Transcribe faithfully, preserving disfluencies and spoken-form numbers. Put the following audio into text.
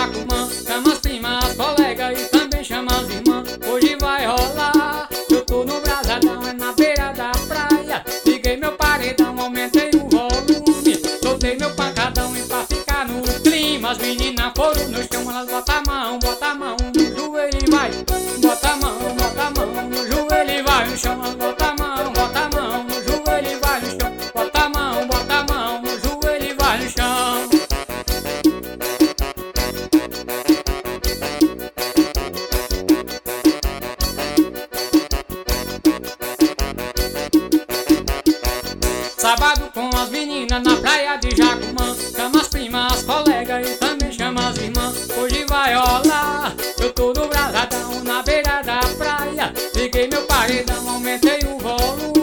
Jacumã. Chama as primas, as colegas e também chama as irmãs. Hoje vai rolar, eu tô no brasadão, é na beira da praia. Liguei meu paredão, aumentei o volume. Soltei meu pancadão e pra ficar no clima. As meninas foram no chão, elas bota a mão, bota a mão no joelho e vai. Bota a mão, bota a mão no joelho e vai no chão. Elas bota a mão, bota a mão no joelho e vai no chão. Bota a mão, bota a mão no joelho e vai no chão. Sábado com as meninas na praia de Jacumã. Chama as primas, as colegas e também chama as irmãs. Hoje vai rolar, eu tô no brasadão, na beira da praia. Liguei meu paredão, aumentei o volume.